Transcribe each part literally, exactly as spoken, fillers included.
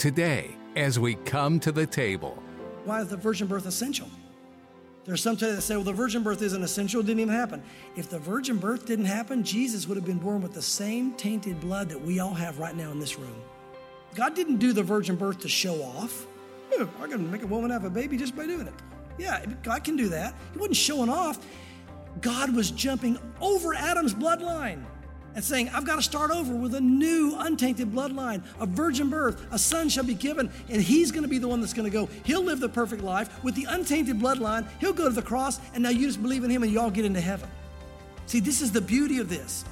Today, as we come to the table. Why is the virgin birth essential? There's some today that say, well, the virgin birth isn't essential, it didn't even happen. If the virgin birth didn't happen, Jesus would have been born with the same tainted blood that we all have right now in this room. God didn't do the virgin birth to show off. Oh, I can make a woman have a baby just by doing it. Yeah, God can do that. He wasn't showing off. God was jumping over Adam's bloodline and saying, I've got to start over with a new untainted bloodline, a virgin birth, a son shall be given, and he's going to be the one that's going to go. He'll live the perfect life with the untainted bloodline. He'll go to the cross, and now you just believe in him and you all get into heaven. See, this is the beauty of this.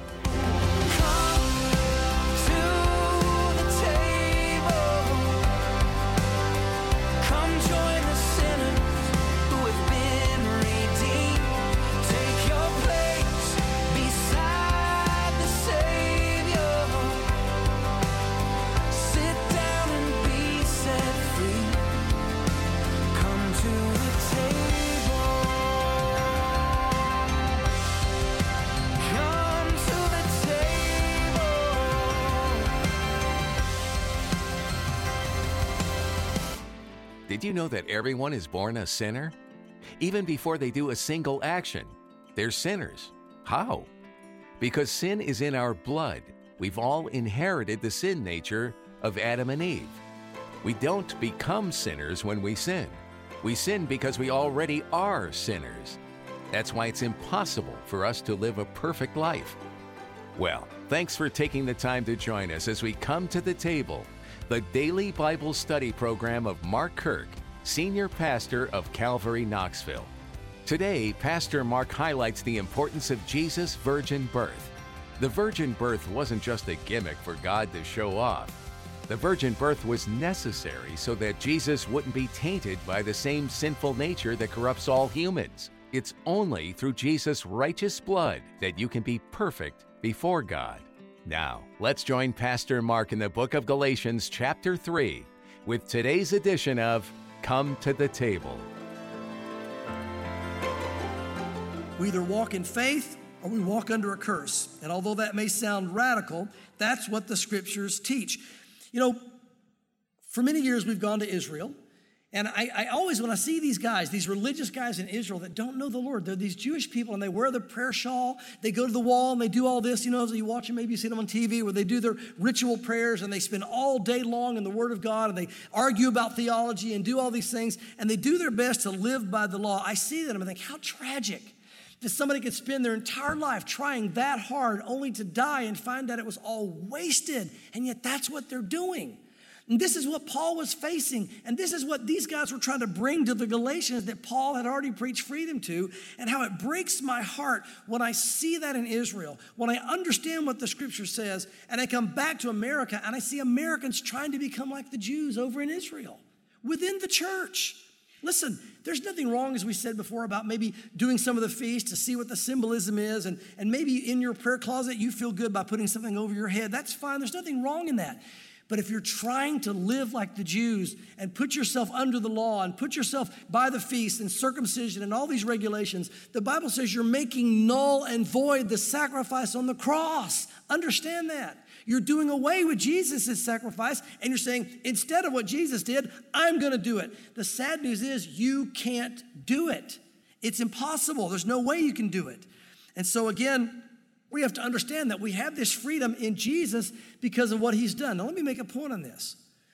Did you know that everyone is born a sinner? Even before they do a single action, they're sinners. How? Because sin is in our blood. We've all inherited the sin nature of Adam and Eve. We don't become sinners when we sin. We sin because we already are sinners. That's why it's impossible for us to live a perfect life. Well, thanks for taking the time to join us as we come to the table, the daily Bible study program of Mark Kirk, Senior Pastor of Calvary, Knoxville. Today, Pastor Mark highlights the importance of Jesus' virgin birth. The virgin birth wasn't just a gimmick for God to show off. The virgin birth was necessary so that Jesus wouldn't be tainted by the same sinful nature that corrupts all humans. It's only through Jesus' righteous blood that you can be perfect before God. Now, let's join Pastor Mark in the book of Galatians chapter three with today's edition of Come to the Table. We either walk in faith or we walk under a curse. And although that may sound radical, that's what the scriptures teach. You know, for many years we've gone to Israel. And I, I always, when I see these guys, these religious guys in Israel that don't know the Lord, they're these Jewish people and they wear the prayer shawl, they go to the wall and they do all this, you know, as you watch them, maybe you see them on T V where they do their ritual prayers and they spend all day long in the Word of God and they argue about theology and do all these things and they do their best to live by the law. I see that and I think, how tragic that somebody could spend their entire life trying that hard only to die and find out it was all wasted, and yet that's what they're doing. And this is what Paul was facing. And this is what these guys were trying to bring to the Galatians that Paul had already preached freedom to, and how it breaks my heart when I see that in Israel, when I understand what the scripture says, and I come back to America and I see Americans trying to become like the Jews over in Israel within the church. Listen, there's nothing wrong, as we said before, about maybe doing some of the feast to see what the symbolism is, and, and maybe in your prayer closet you feel good by putting something over your head. That's fine. There's nothing wrong in that. But if you're trying to live like the Jews and put yourself under the law and put yourself by the feast and circumcision and all these regulations, the Bible says you're making null and void the sacrifice on the cross. Understand that. You're doing away with Jesus' sacrifice and you're saying, instead of what Jesus did, I'm going to do it. The sad news is you can't do it. It's impossible. There's no way you can do it. And so again, we have to understand that we have this freedom in Jesus because of what he's done. Now, let me make a point on this.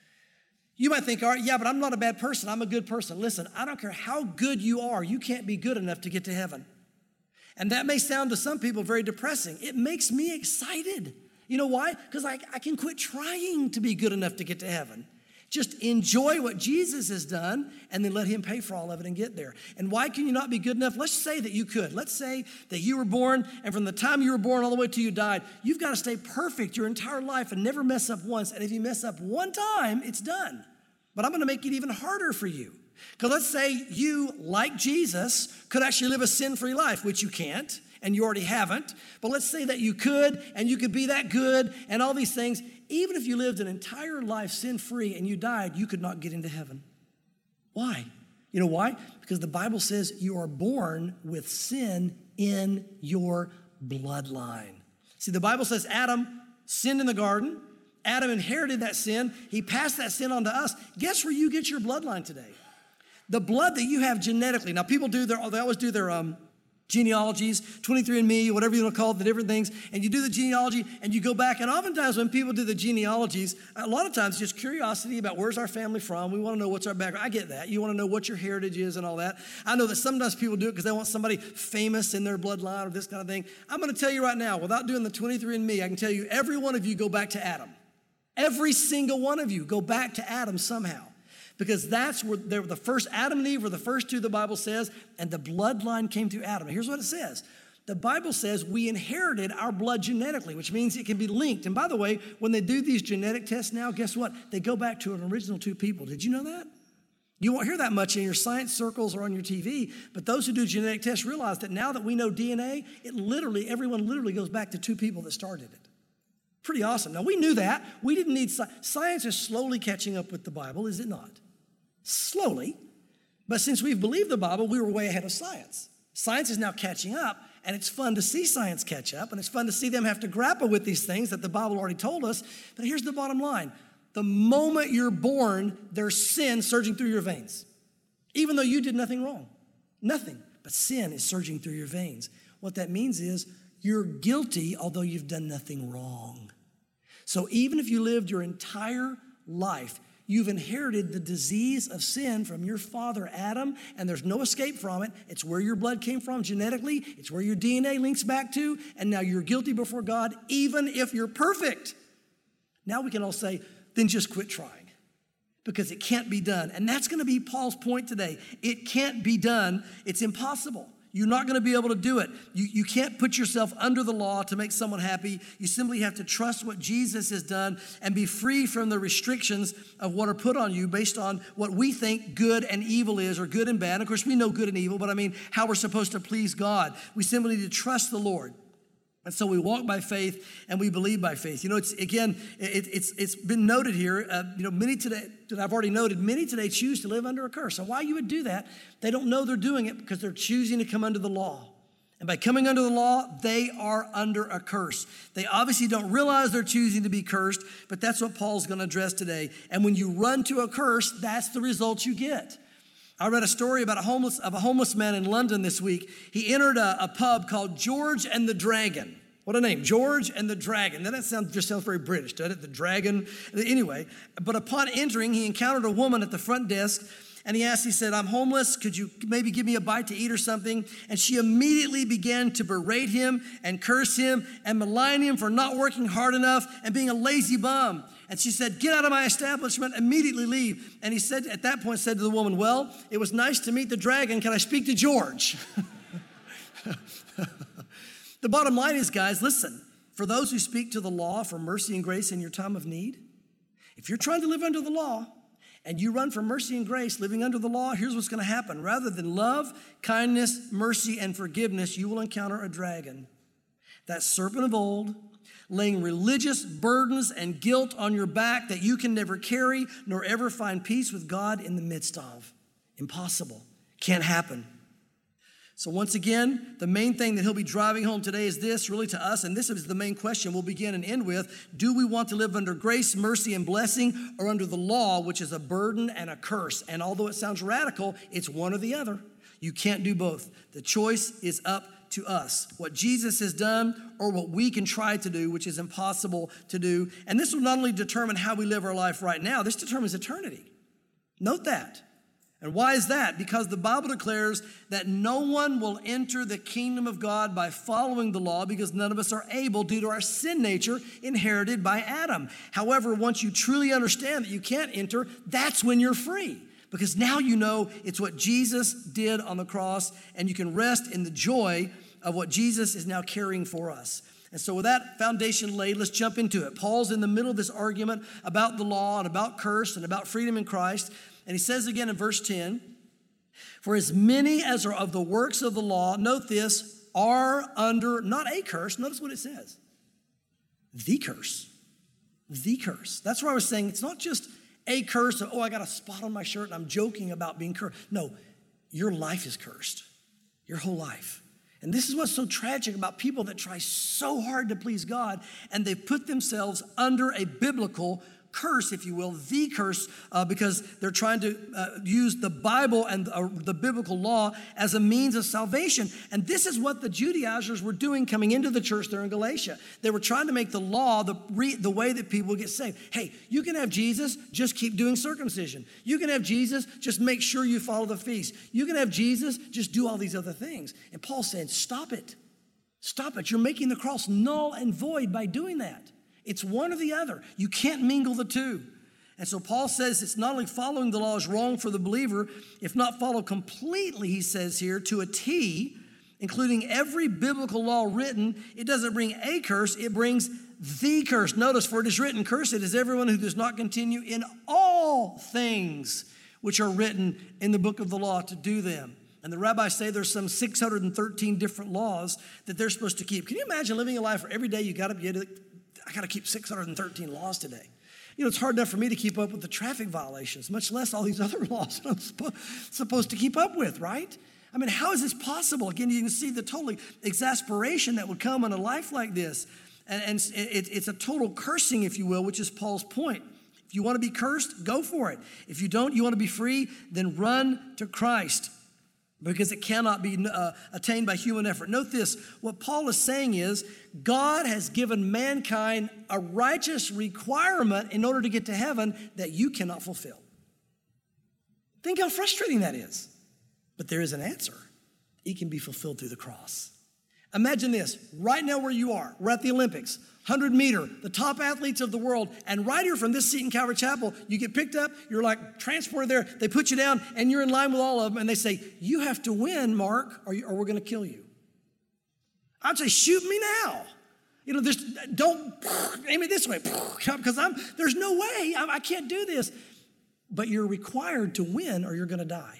You might think, all right, yeah, but I'm not a bad person. I'm a good person. Listen, I don't care how good you are. You can't be good enough to get to heaven. And that may sound to some people very depressing. It makes me excited. You know why? Because I, I can quit trying to be good enough to get to heaven. Just enjoy what Jesus has done and then let him pay for all of it and get there. And why can you not be good enough? Let's say that you could. Let's say that you were born, and from the time you were born all the way till you died, you've got to stay perfect your entire life and never mess up once. And if you mess up one time, it's done. But I'm going to make it even harder for you. Because let's say you, like Jesus, could actually live a sin-free life, which you can't, and you already haven't. But let's say that you could, and you could be that good, and all these things. Even if you lived an entire life sin-free and you died, you could not get into heaven. Why? You know why? Because the Bible says you are born with sin in your bloodline. See, the Bible says Adam sinned in the garden, Adam inherited that sin. He passed that sin on to us. Guess where you get your bloodline today? The blood that you have genetically. Now, people do their, they always do their um, genealogies, twenty-three and me, whatever you want to call it, the different things. And you do the genealogy and you go back. And oftentimes when people do the genealogies, a lot of times just curiosity about where's our family from. We want to know what's our background. I get that. You want to know what your heritage is and all that. I know that sometimes people do it because they want somebody famous in their bloodline or this kind of thing. I'm going to tell you right now, without doing the twenty-three and me, I can tell you every one of you go back to Adam. Every single one of you go back to Adam somehow. Because that's where they were the first, Adam and Eve were the first two, the Bible says, and the bloodline came through Adam. Here's what it says. The Bible says we inherited our blood genetically, which means it can be linked. And by the way, when they do these genetic tests now, guess what? They go back to an original two people. Did you know that? You won't hear that much in your science circles or on your T V, but those who do genetic tests realize that now that we know D N A, it literally, everyone literally goes back to two people that started it. Pretty awesome. Now, we knew that. We didn't need science. Science is slowly catching up with the Bible, is it not? Slowly. But since we've believed the Bible, we were way ahead of science. Science is now catching up, and it's fun to see science catch up, and it's fun to see them have to grapple with these things that the Bible already told us. But here's the bottom line. The moment you're born, there's sin surging through your veins, even though you did nothing wrong. Nothing. But sin is surging through your veins. What that means is you're guilty, although you've done nothing wrong. So even if you lived your entire life, you've inherited the disease of sin from your father, Adam, and there's no escape from it. It's where your blood came from genetically. It's where your D N A links back to, and now you're guilty before God, even if you're perfect. Now we can all say, then just quit trying, because it can't be done. And that's going to be Paul's point today. It can't be done. It's impossible. You're not going to be able to do it. You, you can't put yourself under the law to make someone happy. You simply have to trust what Jesus has done and be free from the restrictions of what are put on you based on what we think good and evil is, or good and bad. Of course, we know good and evil, but I mean how we're supposed to please God. We simply need to trust the Lord. And so we walk by faith and we believe by faith. You know, it's again, it, it's it's been noted here. Uh, you know, many today that I've already noted, many today choose to live under a curse. And why you would do that? They don't know they're doing it because they're choosing to come under the law. And by coming under the law, they are under a curse. They obviously don't realize they're choosing to be cursed, but that's what Paul's going to address today. And when you run to a curse, that's the result you get. I read a story about a homeless of a homeless man in London this week. He entered a, a pub called George and the Dragon. What a name, George and the Dragon. Now that sounds, just sounds very British, doesn't it? The Dragon. Anyway, but upon entering, he encountered a woman at the front desk, and he asked, he said, I'm homeless. Could you maybe give me a bite to eat or something? And she immediately began to berate him and curse him and malign him for not working hard enough and being a lazy bum. And she said, get out of my establishment, immediately leave. And he said, at that point, said to the woman, well, it was nice to meet the dragon. Can I speak to George? The bottom line is, guys, listen, for those who speak to the law for mercy and grace in your time of need, if you're trying to live under the law and you run for mercy and grace living under the law, here's what's going to happen. Rather than love, kindness, mercy, and forgiveness, you will encounter a dragon, that serpent of old, laying religious burdens and guilt on your back that you can never carry nor ever find peace with God in the midst of. Impossible. Can't happen. So once again, the main thing that he'll be driving home today is this, really to us, and this is the main question we'll begin and end with. Do we want to live under grace, mercy, and blessing, or under the law, which is a burden and a curse? And although it sounds radical, it's one or the other. You can't do both. The choice is up to us. What Jesus has done or what we can try to do, which is impossible to do. And this will not only determine how we live our life right now, this determines eternity. Note that. And why is that? Because the Bible declares that no one will enter the kingdom of God by following the law, because none of us are able due to our sin nature inherited by Adam. However, once you truly understand that you can't enter, that's when you're free. Because now you know it's what Jesus did on the cross, and you can rest in the joy of what Jesus is now carrying for us. And so with that foundation laid, let's jump into it. Paul's in the middle of this argument about the law and about curse and about freedom in Christ. And he says again in verse ten, for as many as are of the works of the law, note this, are under not a curse. Notice what it says. The curse. The curse. That's where I was saying it's not just a curse of, oh, I got a spot on my shirt and I'm joking about being cursed. No, your life is cursed. Your whole life. And this is what's so tragic about people that try so hard to please God, and they've put themselves under a biblical curse, if you will, the curse, uh, because they're trying to uh, use the Bible and uh, the biblical law as a means of salvation. And this is what the Judaizers were doing coming into the church there in Galatia. They were trying to make the law the, re- the way that people get saved. Hey, you can have Jesus, just keep doing circumcision. You can have Jesus, just make sure you follow the feast. You can have Jesus, just do all these other things. And Paul's saying, stop it. Stop it. You're making the cross null and void by doing that. It's one or the other. You can't mingle the two. And so Paul says it's not only following the law is wrong for the believer, if not followed completely, he says here, to a T, including every biblical law written, it doesn't bring a curse, it brings the curse. Notice, for it is written, cursed is everyone who does not continue in all things which are written in the book of the law to do them. And the rabbis say there's some six hundred thirteen different laws that they're supposed to keep. Can you imagine living a life where every day you got to be able to, I got to keep six hundred thirteen laws today? You know, it's hard enough for me to keep up with the traffic violations, much less all these other laws that I'm sp- supposed to keep up with, right? I mean, how is this possible? Again, you can see the total exasperation that would come in a life like this. And, and it, it's a total cursing, if you will, which is Paul's point. If you want to be cursed, go for it. If you don't, you want to be free, then run to Christ, because it cannot be uh, attained by human effort. Note this, what Paul is saying is God has given mankind a righteous requirement in order to get to heaven that you cannot fulfill. Think how frustrating that is. But there is an answer. It can be fulfilled through the cross. Imagine this, right now where you are, we're at the Olympics, one hundred meter, the top athletes of the world, and right here from this seat in Calvary Chapel, you get picked up, you're like transported there, they put you down, and you're in line with all of them, and they say, you have to win, Mark, or, you, or we're going to kill you. I'd say, shoot me now. You know, there's, don't aim it this way, because I'm, there's no way, I, I can't do this. But you're required to win or you're going to die.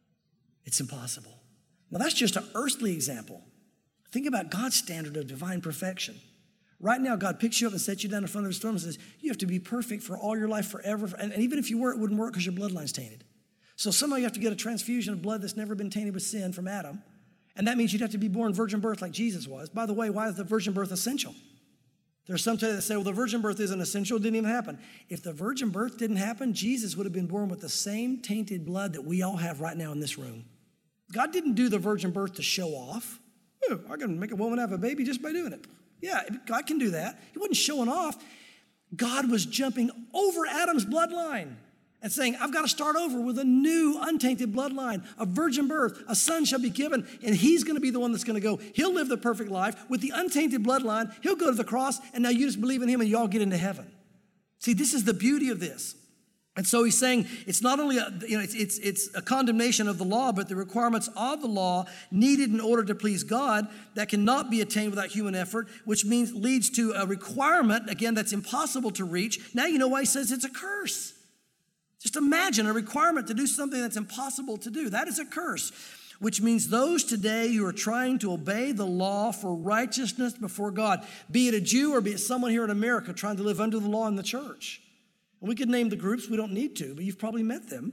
It's impossible. Now, that's just an earthly example. Think about God's standard of divine perfection. Right now, God picks you up and sets you down in front of his throne and says, you have to be perfect for all your life forever. And, and even if you were, it wouldn't work because your bloodline's tainted. So somehow you have to get a transfusion of blood that's never been tainted with sin from Adam. And that means you'd have to be born virgin birth like Jesus was. By the way, why is the virgin birth essential? There's some today that say, well, the virgin birth isn't essential. It didn't even happen. If the virgin birth didn't happen, Jesus would have been born with the same tainted blood that we all have right now in this room. God didn't do the virgin birth to show off. Oh, I can make a woman have a baby just by doing it. Yeah, God can do that. He wasn't showing off. God was jumping over Adam's bloodline and saying, I've got to start over with a new untainted bloodline, a virgin birth, a son shall be given, and he's going to be the one that's going to go. He'll live the perfect life with the untainted bloodline. He'll go to the cross, and now you just believe in him and you all get into heaven. See, this is the beauty of this. And so he's saying it's not only a, you know, it's, it's, it's a condemnation of the law, but the requirements of the law needed in order to please God that cannot be attained without human effort, which means leads to a requirement, again, that's impossible to reach. Now you know why he says it's a curse. Just imagine a requirement to do something that's impossible to do. That is a curse, which means those today who are trying to obey the law for righteousness before God, be it a Jew or be it someone here in America trying to live under the law in the church. And we could name the groups, we don't need to, but you've probably met them.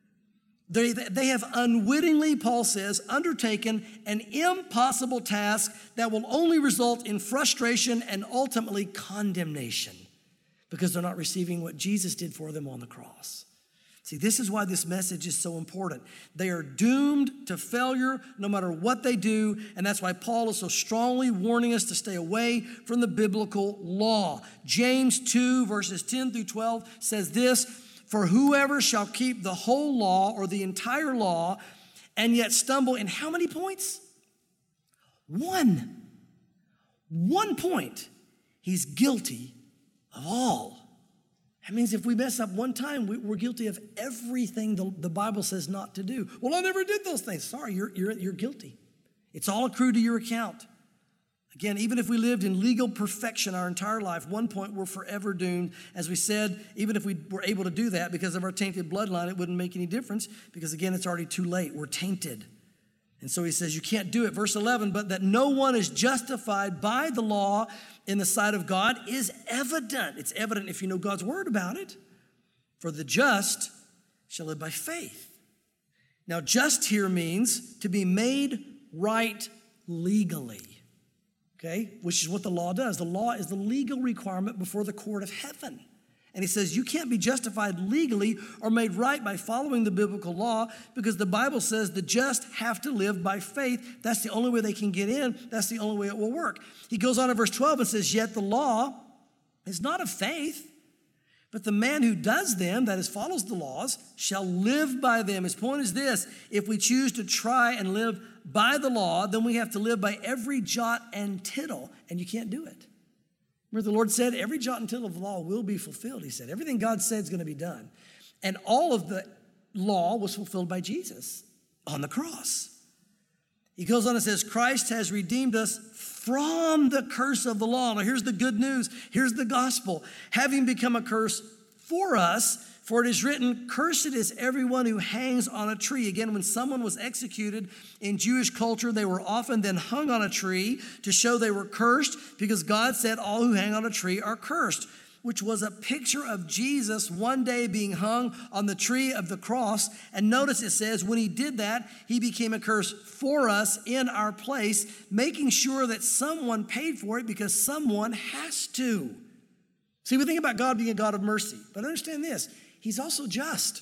They, they have unwittingly, Paul says, undertaken an impossible task that will only result in frustration and ultimately condemnation because they're not receiving what Jesus did for them on the cross. See, this is why this message is so important. They are doomed to failure no matter what they do, and that's why Paul is so strongly warning us to stay away from the biblical law. James two, verses ten through twelve says this, for whoever shall keep the whole law or the entire law and yet stumble in how many points? One. One point. He's guilty of all. That means if we mess up one time, we're guilty of everything the Bible says not to do. Well, I never did those things. Sorry, you're, you're, you're guilty. It's all accrued to your account. Again, even if we lived in legal perfection our entire life, one point we're forever doomed. As we said, even if we were able to do that because of our tainted bloodline, it wouldn't make any difference because, again, it's already too late. We're tainted. And so he says you can't do it. Verse eleven, but that no one is justified by the law in the sight of God is evident. It's evident if you know God's word about it. For the just shall live by faith. Now, just here means to be made right legally, okay? Which is what the law does. The law is the legal requirement before the court of heaven. And he says you can't be justified legally or made right by following the biblical law because the Bible says the just have to live by faith. That's the only way they can get in. That's the only way it will work. He goes on in verse twelve and says, yet the law is not of faith, but the man who does them, that is, follows the laws, shall live by them. His point is this: if we choose to try and live by the law, then we have to live by every jot and tittle, and you can't do it. Remember, the Lord said, every jot and tittle of the law will be fulfilled. He said, everything God said is going to be done. And all of the law was fulfilled by Jesus on the cross. He goes on and says, Christ has redeemed us from the curse of the law. Now, here's the good news. Here's the gospel. Having become a curse for us, for it is written, cursed is everyone who hangs on a tree. Again, when someone was executed in Jewish culture, they were often then hung on a tree to show they were cursed because God said all who hang on a tree are cursed, which was a picture of Jesus one day being hung on the tree of the cross. And notice it says when he did that, he became a curse for us in our place, making sure that someone paid for it because someone has to. See, we think about God being a God of mercy, but understand this. He's also just.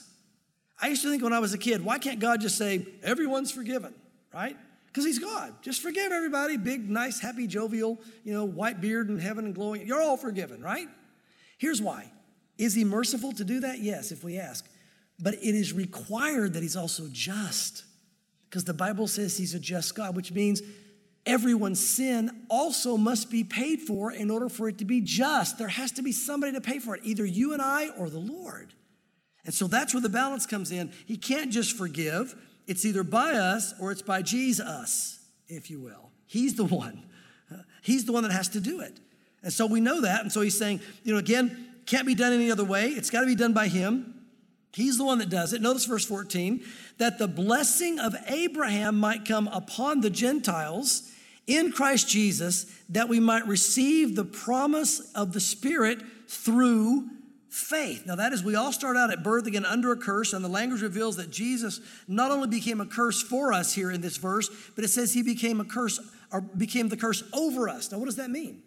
I used to think when I was a kid, why can't God just say, everyone's forgiven, right? Because he's God. Just forgive everybody. Big, nice, happy, jovial, you know, white beard in heaven and glowing. You're all forgiven, right? Here's why. Is he merciful to do that? Yes, if we ask. But it is required that he's also just. Because the Bible says he's a just God, which means everyone's sin also must be paid for in order for it to be just. There has to be somebody to pay for it, either you and I or the Lord. And so that's where the balance comes in. He can't just forgive. It's either by us or it's by Jesus, if you will. He's the one. Uh, he's the one that has to do it. And so we know that. And so he's saying, you know, again, can't be done any other way. It's got to be done by him. He's the one that does it. Notice verse fourteen, that the blessing of Abraham might come upon the Gentiles in Christ Jesus, that we might receive the promise of the Spirit through faith. Now that is, we all start out at birth again under a curse, and the language reveals that Jesus not only became a curse for us here in this verse, but it says he became a curse, or became the curse over us. Now what does that mean?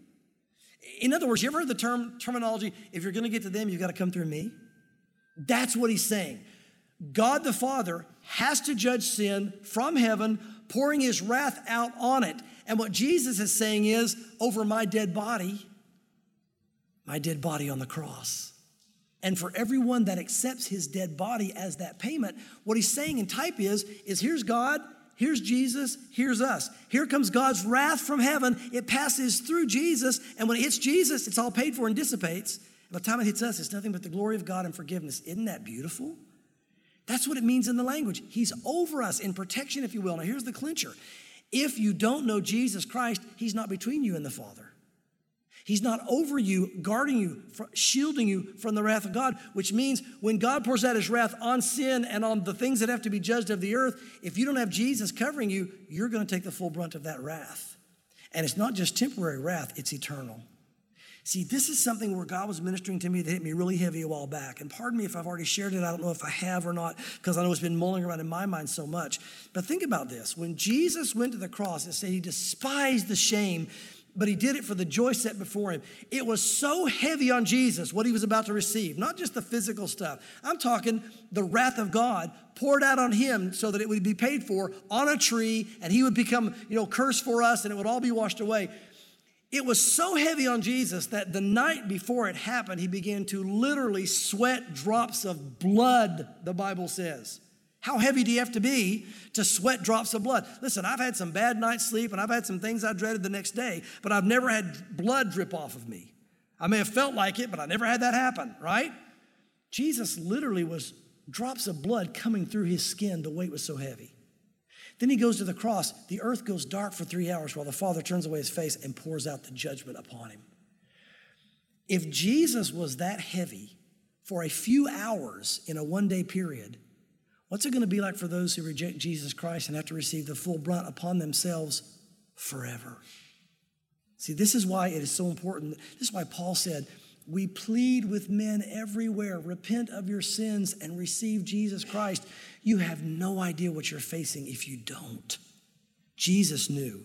In other words, you ever heard the term terminology, if you're going to get to them, you've got to come through me? That's what he's saying. God the Father has to judge sin from heaven, pouring his wrath out on it. And what Jesus is saying is, over my dead body, my dead body on the cross. And for everyone that accepts his dead body as that payment, what he's saying in type is, is here's God, here's Jesus, here's us. Here comes God's wrath from heaven. It passes through Jesus, and when it hits Jesus, it's all paid for and dissipates. By the time it hits us, it's nothing but the glory of God and forgiveness. Isn't that beautiful? That's what it means in the language. He's over us in protection, if you will. Now here's the clincher. If you don't know Jesus Christ, he's not between you and the Father. He's not over you, guarding you, shielding you from the wrath of God, which means when God pours out his wrath on sin and on the things that have to be judged of the earth, if you don't have Jesus covering you, you're going to take the full brunt of that wrath. And it's not just temporary wrath, it's eternal. See, this is something where God was ministering to me that hit me really heavy a while back. And pardon me if I've already shared it. I don't know if I have or not, because I know it's been mulling around in my mind so much. But think about this. When Jesus went to the cross, it said he despised the shame, but he did it for the joy set before him. It was so heavy on Jesus, what he was about to receive, not just the physical stuff. I'm talking the wrath of God poured out on him so that it would be paid for on a tree, and he would become, you know, cursed for us, and it would all be washed away. It was so heavy on Jesus that the night before it happened, he began to literally sweat drops of blood, the Bible says. How heavy do you have to be to sweat drops of blood? Listen, I've had some bad night's sleep, and I've had some things I dreaded the next day, but I've never had blood drip off of me. I may have felt like it, but I never had that happen, right? Jesus literally was drops of blood coming through his skin. The weight was so heavy. Then he goes to the cross. The earth goes dark for three hours while the Father turns away his face and pours out the judgment upon him. If Jesus was that heavy for a few hours in a one-day period, what's it going to be like for those who reject Jesus Christ and have to receive the full brunt upon themselves forever? See, this is why it is so important. This is why Paul said, we plead with men everywhere, repent of your sins and receive Jesus Christ. You have no idea what you're facing if you don't. Jesus knew.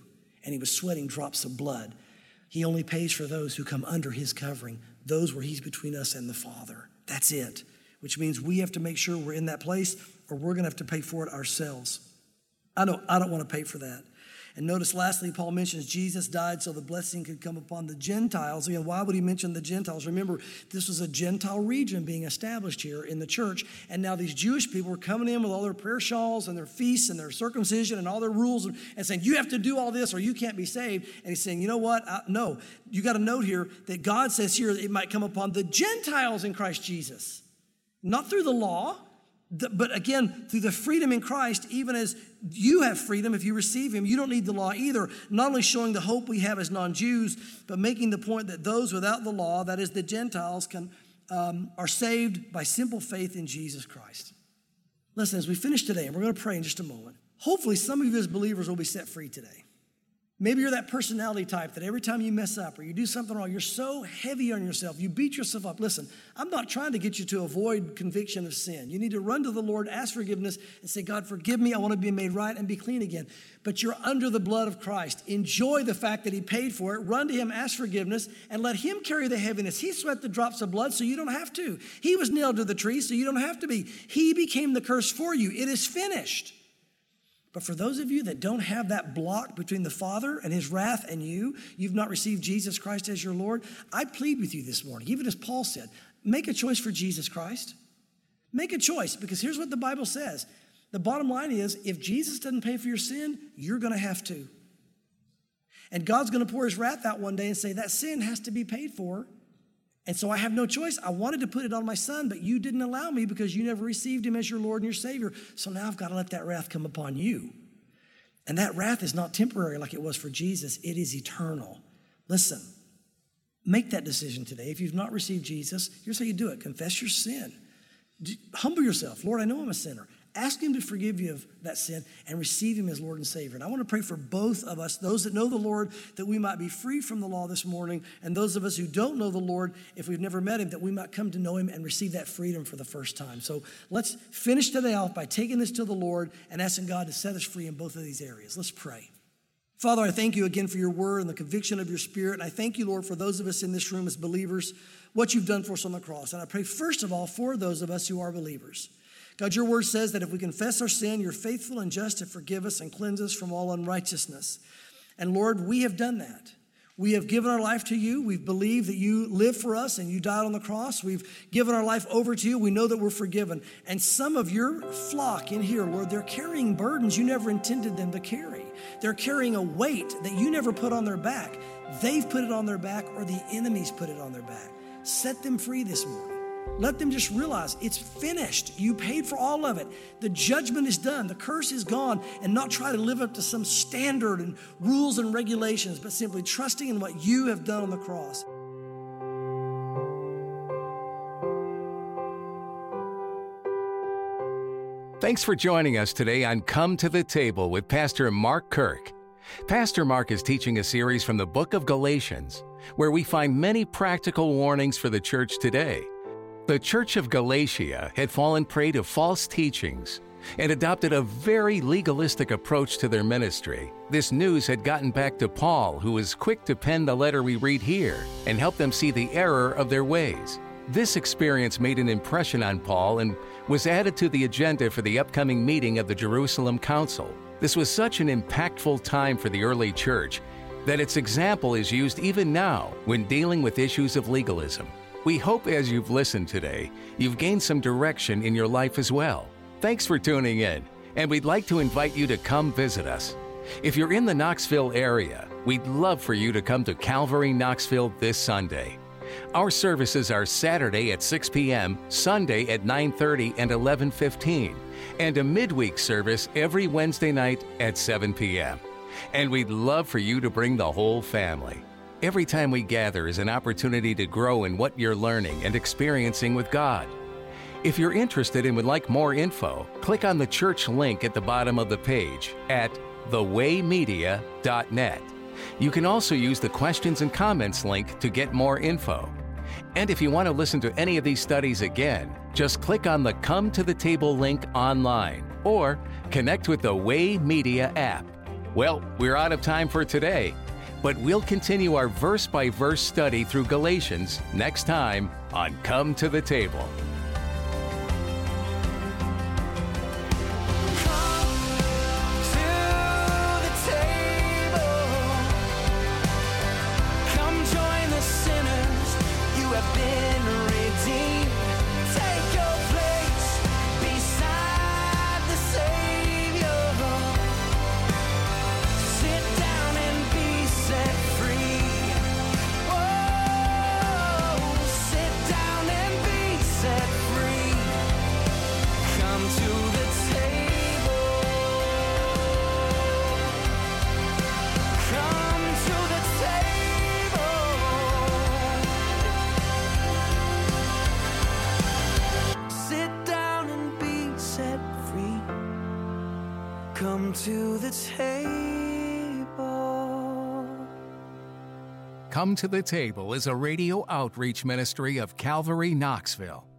and he was sweating drops of blood. He only pays for those who come under his covering, those where he's between us and the Father. That's it, which means we have to make sure we're in that place or we're going to have to pay for it ourselves. I don't, I don't want to pay for that. And notice lastly, Paul mentions Jesus died so the blessing could come upon the Gentiles. Again, why would he mention the Gentiles? Remember, this was a Gentile region being established here in the church. And now these Jewish people were coming in with all their prayer shawls and their feasts and their circumcision and all their rules and, and saying, you have to do all this or you can't be saved. And he's saying, you know what? I, no, you got to note here that God says here that it might come upon the Gentiles in Christ Jesus. Not through the law, but again, through the freedom in Christ, even as you have freedom if you receive him, you don't need the law either. Not only showing the hope we have as non-Jews, but making the point that those without the law, that is the Gentiles, can um, are saved by simple faith in Jesus Christ. Listen, as we finish today, and we're going to pray in just a moment, hopefully some of you as believers will be set free today. Maybe you're that personality type that every time you mess up or you do something wrong, you're so heavy on yourself, you beat yourself up. Listen, I'm not trying to get you to avoid conviction of sin. You need to run to the Lord, ask forgiveness, and say, God, forgive me. I want to be made right and be clean again. But you're under the blood of Christ. Enjoy the fact that he paid for it. Run to him, ask forgiveness, and let him carry the heaviness. He sweat the drops of blood so you don't have to. He was nailed to the tree so you don't have to be. He became the curse for you. It is finished. But for those of you that don't have that block between the Father and his wrath and you, you've not received Jesus Christ as your Lord, I plead with you this morning, even as Paul said, make a choice for Jesus Christ. Make a choice, because here's what the Bible says. The bottom line is, if Jesus doesn't pay for your sin, you're going to have to. And God's going to pour his wrath out one day and say, that sin has to be paid for. And so I have no choice. I wanted to put it on my son, but you didn't allow me because you never received him as your Lord and your Savior. So now I've got to let that wrath come upon you. And that wrath is not temporary like it was for Jesus. It is eternal. Listen, make that decision today. If you've not received Jesus, here's how you do it. Confess your sin. Humble yourself. Lord, I know I'm a sinner. Ask him to forgive you of that sin and receive him as Lord and Savior. And I want to pray for both of us, those that know the Lord, that we might be free from the law this morning, and those of us who don't know the Lord, if we've never met him, that we might come to know him and receive that freedom for the first time. So let's finish today off by taking this to the Lord and asking God to set us free in both of these areas. Let's pray. Father, I thank you again for your word and the conviction of your Spirit. And I thank you, Lord, for those of us in this room as believers, what you've done for us on the cross. And I pray, first of all, for those of us who are believers. God, your word says that if we confess our sin, you're faithful and just to forgive us and cleanse us from all unrighteousness. And Lord, we have done that. We have given our life to you. We've believed that you lived for us and you died on the cross. We've given our life over to you. We know that we're forgiven. And some of your flock in here, Lord, they're carrying burdens you never intended them to carry. They're carrying a weight that you never put on their back. They've put it on their back, or the enemies put it on their back. Set them free this morning. Let them just realize it's finished. You paid for all of it. The judgment is done. The curse is gone. And not try to live up to some standard and rules and regulations, but simply trusting in what you have done on the cross. Thanks for joining us today on Come to the Table with Pastor Mark Kirk. Pastor Mark is teaching a series from the book of Galatians, where we find many practical warnings for the church today. The Church of Galatia had fallen prey to false teachings and adopted a very legalistic approach to their ministry. This news had gotten back to Paul, who was quick to pen the letter we read here and help them see the error of their ways. This experience made an impression on Paul and was added to the agenda for the upcoming meeting of the Jerusalem Council. This was such an impactful time for the early church that its example is used even now when dealing with issues of legalism. We hope as you've listened today, you've gained some direction in your life as well. Thanks for tuning in, and we'd like to invite you to come visit us. If you're in the Knoxville area, we'd love for you to come to Calvary Knoxville this Sunday. Our services are Saturday at six p.m., Sunday at nine thirty and eleven fifteen, and a midweek service every Wednesday night at seven p.m. And we'd love for you to bring the whole family. Every time we gather is an opportunity to grow in what you're learning and experiencing with God. If you're interested and would like more info, click on the church link at the bottom of the page at the way media dot net. You can also use the questions and comments link to get more info. And if you want to listen to any of these studies again, just click on the Come to the Table link online or connect with the Way Media app. Well, we're out of time for today, but we'll continue our verse-by-verse study through Galatians next time on Come to the Table. Come to the table. Come to the Table is a radio outreach ministry of Calvary Knoxville.